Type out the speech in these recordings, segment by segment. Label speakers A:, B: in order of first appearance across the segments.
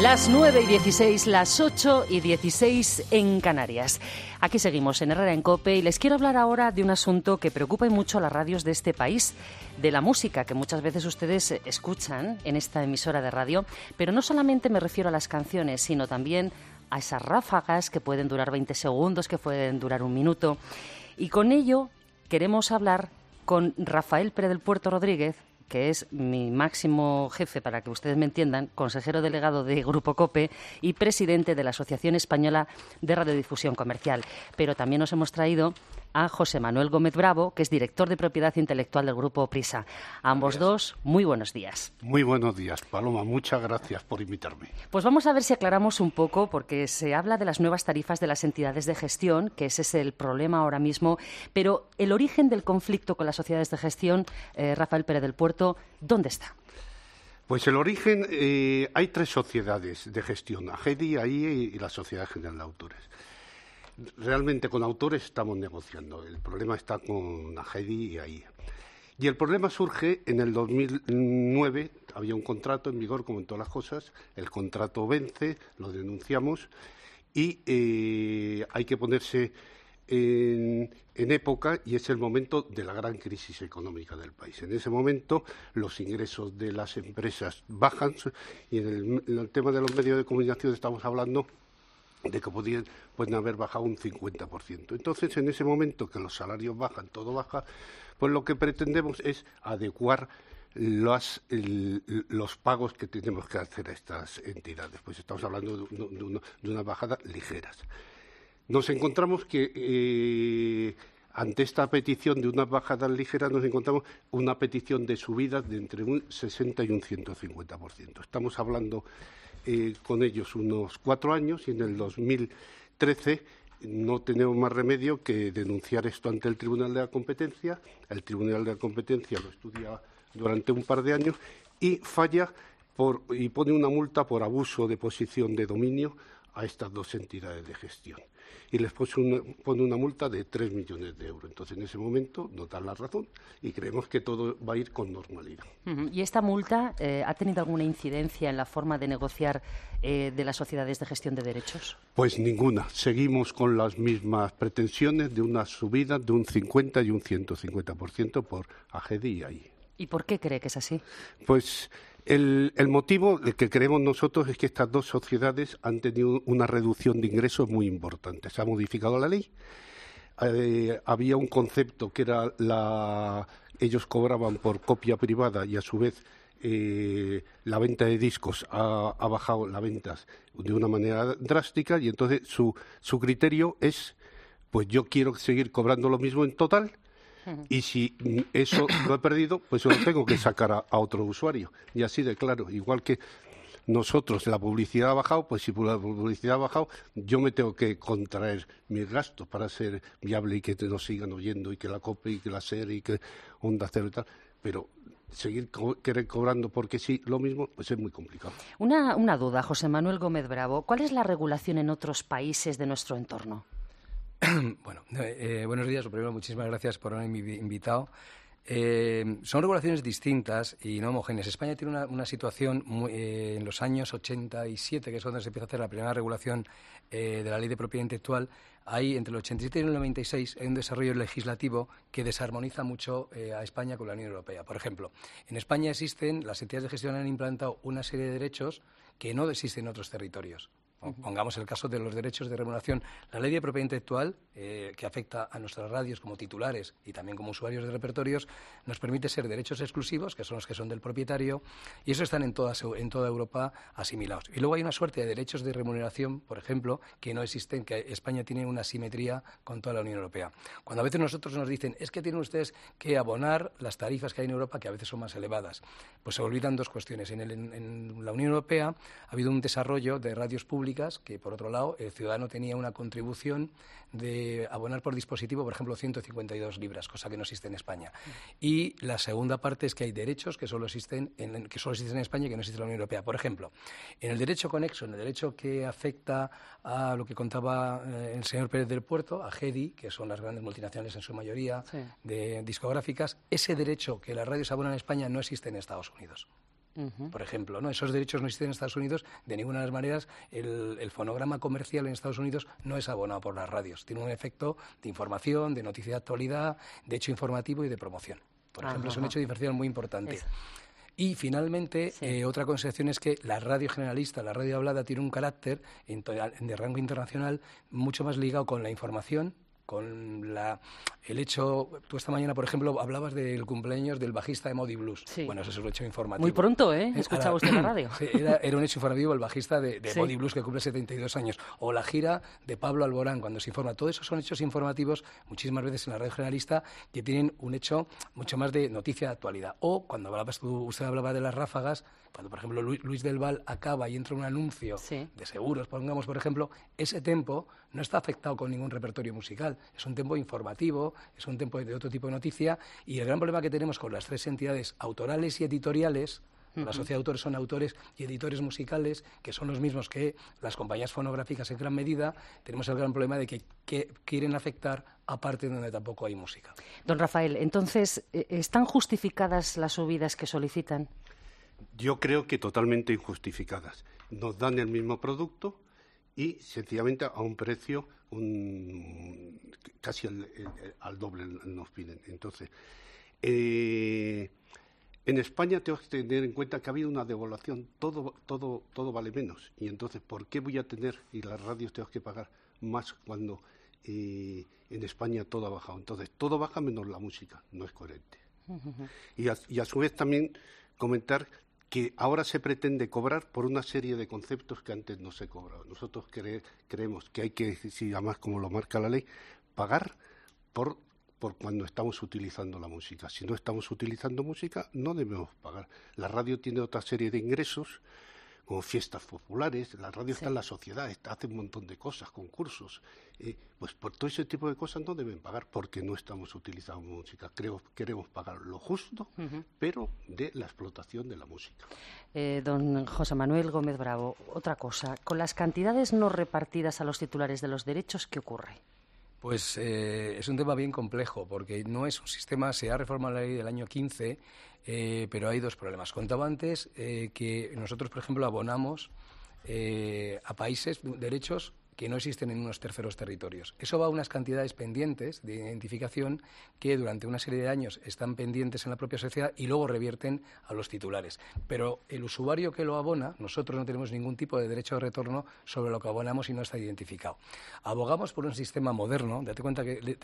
A: Las 9:16, las 8:16 en Canarias. Aquí seguimos en Herrera en COPE y les quiero hablar ahora de un asunto que preocupa mucho a las radios de este país, de la música que muchas veces ustedes escuchan en esta emisora de radio, pero no solamente me refiero a las canciones, sino también a esas ráfagas que pueden durar 20 segundos, que pueden durar un minuto. Y con ello queremos hablar con Rafael Pérez del Puerto Rodríguez, que es mi máximo jefe, para que ustedes me entiendan, consejero delegado de Grupo COPE y presidente de la Asociación Española de Radiodifusión Comercial. Pero también nos hemos traído a José Manuel Gómez Bravo, que es director de propiedad intelectual del Grupo Prisa. A ambos dos, muy buenos días.
B: Muy buenos días, Paloma. Muchas gracias por invitarme.
A: Pues vamos a ver si aclaramos un poco, porque se habla de las nuevas tarifas de las entidades de gestión, que ese es el problema ahora mismo, pero el origen del conflicto con las sociedades de gestión, Rafael Pérez del Puerto, ¿dónde está?
B: Pues el origen, hay tres sociedades de gestión, AGEDI, AIE y la Sociedad General de Autores. Realmente con autores estamos negociando, el problema está con AGEDI y AIE. Y el problema surge en el 2009, había un contrato en vigor como en todas las cosas, el contrato vence, lo denunciamos y hay que ponerse en época y es el momento de la gran crisis económica del país. En ese momento los ingresos de las empresas bajan y en el tema de los medios de comunicación estamos hablando de que pueden haber bajado un 50%. Entonces, en ese momento que los salarios bajan, todo baja, pues lo que pretendemos es adecuar los pagos que tenemos que hacer a estas entidades. Pues estamos hablando de unas bajadas ligeras. Nos encontramos que ante esta petición de unas bajadas ligeras nos encontramos una petición de subidas de entre un 60 y un 150%. Estamos hablando con ellos unos 4 años y en el 2013 no tenemos más remedio que denunciar esto ante el Tribunal de la Competencia. El Tribunal de la Competencia lo estudia durante un par de años y falla y pone una multa por abuso de posición de dominio a estas dos entidades de gestión. Y les pone una multa de 3 millones de euros. Entonces, en ese momento nos dan la razón y creemos que todo va a ir con normalidad.
A: ¿Y esta multa ha tenido alguna incidencia en la forma de negociar de las sociedades de gestión de derechos?
B: Pues ninguna. Seguimos con las mismas pretensiones de una subida de un 50 y un 150% por AGEDI y AIE.
A: ¿Y por qué cree que es así?
B: Pues el motivo que creemos nosotros es que estas dos sociedades han tenido una reducción de ingresos muy importante. Se ha modificado la ley. Había un concepto que era ellos cobraban por copia privada y a su vez la venta de discos ha bajado las ventas de una manera drástica y entonces su criterio es, pues yo quiero seguir cobrando lo mismo en total. Y si eso lo he perdido, pues lo tengo que sacar a otro usuario. Y así de claro, igual que nosotros, la publicidad ha bajado, pues si la publicidad ha bajado, yo me tengo que contraer mis gastos para ser viable y que nos sigan oyendo y que la COPE y que la SER y que Onda Cero y tal. Pero seguir cobrando porque sí, lo mismo, pues es muy complicado.
A: Una duda, José Manuel Gómez Bravo. ¿Cuál es la regulación en otros países de nuestro entorno?
C: Bueno, buenos días. Lo primero, muchísimas gracias por haberme invitado. Son regulaciones distintas y no homogéneas. España tiene una situación en los años 87, que es cuando se empieza a hacer la primera regulación de la Ley de Propiedad Intelectual. Hay entre el 87 y el 96 hay un desarrollo legislativo que desarmoniza mucho a España con la Unión Europea. Por ejemplo, en España las entidades de gestión han implantado una serie de derechos que no existen en otros territorios. Pongamos el caso de los derechos de remuneración. La Ley de Propiedad Intelectual, que afecta a nuestras radios como titulares y también como usuarios de repertorios, nos permite ser derechos exclusivos, que son los que son del propietario, y eso están en toda Europa asimilados. Y luego hay una suerte de derechos de remuneración, por ejemplo, que no existen, que España tiene una simetría con toda la Unión Europea. Cuando a veces nosotros nos dicen, es que tienen ustedes que abonar las tarifas que hay en Europa, que a veces son más elevadas, pues se olvidan dos cuestiones. En la Unión Europea ha habido un desarrollo de radios públicas que, por otro lado, el ciudadano tenía una contribución de abonar por dispositivo, por ejemplo, 152 libras, cosa que no existe en España. Y la segunda parte es que hay derechos que solo existen en España y que no existen en la Unión Europea. Por ejemplo, en el derecho conexo, en el derecho que afecta a lo que contaba el señor Pérez del Puerto, a GEDI, que son las grandes multinacionales en su mayoría de discográficas, ese derecho que las radios abonan en España no existe en Estados Unidos. Por ejemplo, ¿no? Esos derechos no existen en Estados Unidos de ninguna de las maneras. El fonograma comercial en Estados Unidos no es abonado por las radios. Tiene un efecto de información, de noticia de actualidad, de hecho informativo y de promoción. Por ejemplo, es un hecho de diferenciación muy importante. Y finalmente, otra consideración es que la radio generalista, la radio hablada, tiene un carácter de rango internacional mucho más ligado con la información, con el hecho... Tú esta mañana, por ejemplo, hablabas del cumpleaños del bajista de Moody Blues.
A: Sí.
C: Bueno, eso es un hecho informativo.
A: Muy pronto, ¿eh? ¿Escuchaba usted la radio?
C: Sí, era un hecho informativo el bajista de Moody Blues, que cumple 72 años. O la gira de Pablo Alborán, cuando se informa. Todo eso son hechos informativos, muchísimas veces en la radio generalista, que tienen un hecho mucho más de noticia de actualidad. O, cuando usted hablaba de las ráfagas, cuando, por ejemplo, Luis del Val acaba y entra un anuncio de seguros, pongamos, por ejemplo, ese tempo no está afectado con ningún repertorio musical. Es un tempo informativo, es un tempo de otro tipo de noticia, y el gran problema que tenemos con las tres entidades autorales y editoriales, la sociedad de autores son autores y editores musicales, que son los mismos que las compañías fonográficas en gran medida, tenemos el gran problema de que quieren afectar a partes donde tampoco hay música.
A: Don Rafael, entonces, ¿están justificadas las subidas que solicitan?
B: Yo creo que totalmente injustificadas. Nos dan el mismo producto y sencillamente a un precio casi al doble nos piden. Entonces, en España tengo que tener en cuenta que ha habido una devaluación, todo vale menos. Y entonces, ¿por qué voy a tener, y las radios tengo que pagar más cuando en España todo ha bajado? Entonces, todo baja menos la música, no es coherente. Y a su vez también comentar que ahora se pretende cobrar por una serie de conceptos que antes no se cobraba. Nosotros creemos que hay que, si además como lo marca la ley, pagar por cuando estamos utilizando la música. Si no estamos utilizando música, no debemos pagar. La radio tiene otra serie de ingresos, como fiestas populares, la radio está en la sociedad, hace un montón de cosas, concursos. Pues por todo ese tipo de cosas no deben pagar porque no estamos utilizando música. Queremos pagar lo justo, pero de la explotación de la música.
A: Don José Manuel Gómez Bravo, otra cosa. Con las cantidades no repartidas a los titulares de los derechos, ¿qué ocurre?
C: Pues es un tema bien complejo, porque no es un sistema, se ha reformado la ley del año 15, pero hay dos problemas. Contaba antes que nosotros, por ejemplo, abonamos a países derechos que no existen en unos terceros territorios. Eso va a unas cantidades pendientes de identificación que durante una serie de años están pendientes en la propia sociedad y luego revierten a los titulares. Pero el usuario que lo abona, nosotros no tenemos ningún tipo de derecho de retorno sobre lo que abonamos y no está identificado. Abogamos por un sistema moderno. Dese cuenta que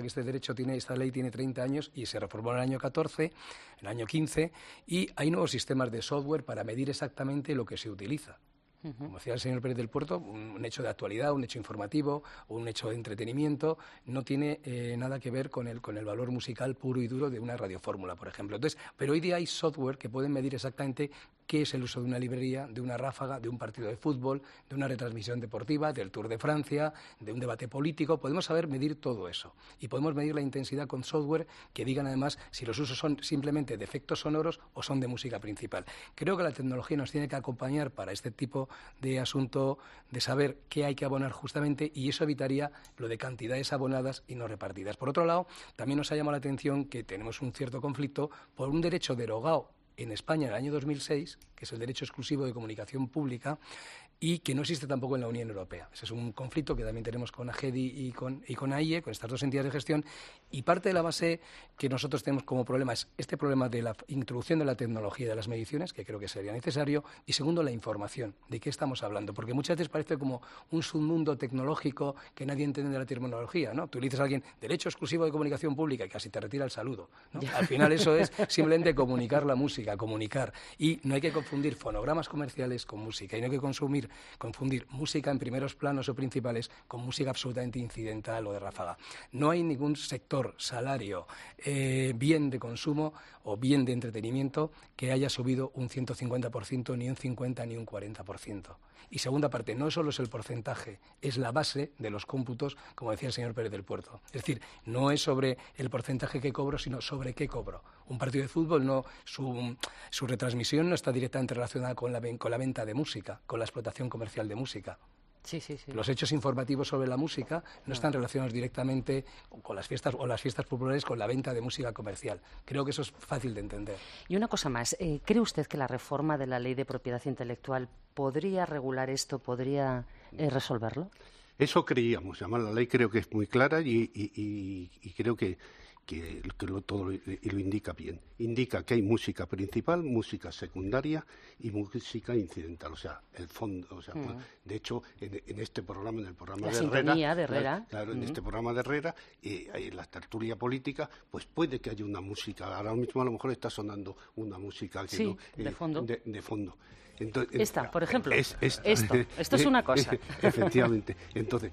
C: esta ley tiene 30 años y se reformó en el año 14, en el año 15, y hay nuevos sistemas de software para medir exactamente lo que se utiliza. Como decía el señor Pérez del Puerto, un hecho de actualidad, un hecho informativo, un hecho de entretenimiento, no tiene nada que ver con el valor musical puro y duro de una radiofórmula, por ejemplo. Entonces, pero hoy día hay software que pueden medir exactamente qué es el uso de una librería, de una ráfaga, de un partido de fútbol, de una retransmisión deportiva, del Tour de Francia, de un debate político. Podemos medir todo eso y podemos medir la intensidad con software que digan además si los usos son simplemente de efectos sonoros o son de música principal. Creo que la tecnología nos tiene que acompañar para este tipo de asunto de saber qué hay que abonar justamente, y eso evitaría lo de cantidades abonadas y no repartidas. Por otro lado, también nos ha llamado la atención que tenemos un cierto conflicto por un derecho derogado en España en el año 2006, que es el derecho exclusivo de comunicación pública, y que no existe tampoco en la Unión Europea. Ese es un conflicto que también tenemos con AGEDI y con AIE, con estas dos entidades de gestión, y parte de la base que nosotros tenemos como problema es este problema de la introducción de la tecnología y de las mediciones, que creo que sería necesario, y segundo, la información, de qué estamos hablando, porque muchas veces parece como un submundo tecnológico que nadie entiende de la terminología, ¿no? Tú le dices a alguien, derecho exclusivo de comunicación pública, y casi te retira el saludo, ¿no? Al final eso es simplemente comunicar la música, comunicar, y no hay que confundir fonogramas comerciales con música, y no hay que confundir música en primeros planos o principales con música absolutamente incidental o de ráfaga. No hay ningún sector, salario, bien de consumo o bien de entretenimiento que haya subido un 150%, ni un 50%, ni un 40%. Y segunda parte, no solo es el porcentaje, es la base de los cómputos, como decía el señor Pérez del Puerto. Es decir, no es sobre el porcentaje que cobro, sino sobre qué cobro. Un partido de fútbol, su retransmisión no está directamente relacionada con la venta de música, con la explotación comercial de música.
A: Sí, sí, sí.
C: Los hechos informativos sobre la música no están relacionados directamente con las fiestas o las fiestas populares con la venta de música comercial. Creo que eso es fácil de entender.
A: Y una cosa más, ¿cree usted que la reforma de la Ley de Propiedad Intelectual podría regular esto, podría resolverlo?
B: Eso creíamos. Además, la ley creo que es muy clara y creo que todo lo indica bien. Indica que hay música principal, música secundaria y música incidental, o sea, el fondo. O sea, de hecho, en este programa, en el programa
A: la
B: de
A: sintonía de Herrera.
B: Claro, en este programa de Herrera, en la tertulia política, pues puede que haya una música. Ahora mismo a lo mejor está sonando una música que
A: sí, de fondo.
B: De fondo. Entonces,
A: esta, por ejemplo. Esto es una cosa.
B: Efectivamente. Entonces,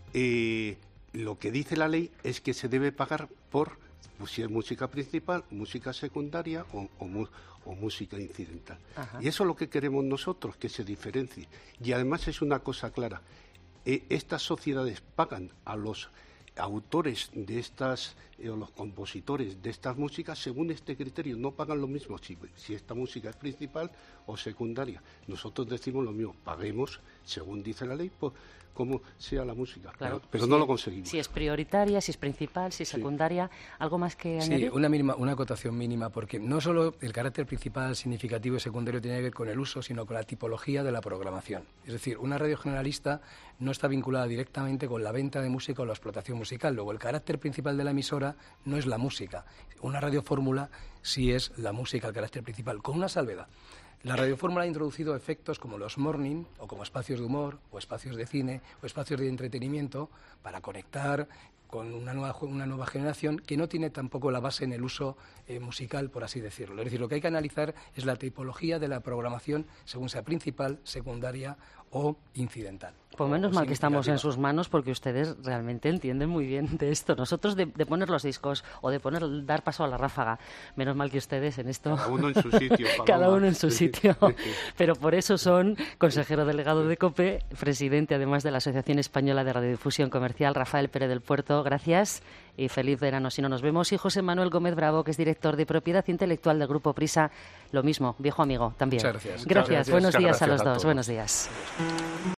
B: lo que dice la ley es que se debe pagar por, pues, si es música principal, música secundaria o música incidental. Ajá. Y eso es lo que queremos nosotros, que se diferencie. Y además es una cosa clara. Estas sociedades pagan a los autores de estas, o los compositores de estas músicas según este criterio. No pagan lo mismo si esta música es principal o secundaria. Nosotros decimos lo mismo, paguemos según dice la ley, pues, como sea la música, claro, pero no lo conseguimos.
A: Si es prioritaria, si es principal, si es secundaria, ¿algo más que añadir?
C: Sí, una acotación mínima, porque no solo el carácter principal, significativo y secundario tiene que ver con el uso, sino con la tipología de la programación. Es decir, una radio generalista no está vinculada directamente con la venta de música o la explotación musical. Luego, el carácter principal de la emisora no es la música. Una radiofórmula sí es la música, el carácter principal, con una salvedad. La radiofórmula ha introducido efectos como los morning, o como espacios de humor, o espacios de cine, o espacios de entretenimiento, para conectar con una nueva generación que no tiene tampoco la base en el uso musical, por así decirlo. Es decir, lo que hay que analizar es la tipología de la programación, según sea principal, secundaria o incidental.
A: Pues menos mal que estamos en sus manos, porque ustedes realmente entienden muy bien de esto. Nosotros de poner los discos o de dar paso a la ráfaga, menos mal que ustedes en esto...
B: Cada uno en su sitio.
A: Cada uno en su sitio. Pero por eso son consejero delegado de COPE, presidente además de la Asociación Española de Radiodifusión Comercial, Rafael Pérez del Puerto. Gracias y feliz verano si no nos vemos. Y José Manuel Gómez Bravo, que es director de Propiedad Intelectual del Grupo Prisa. Lo mismo, viejo amigo también.
C: Muchas gracias.
A: Gracias. Buenos días a los dos.
B: Todos.
A: Buenos días.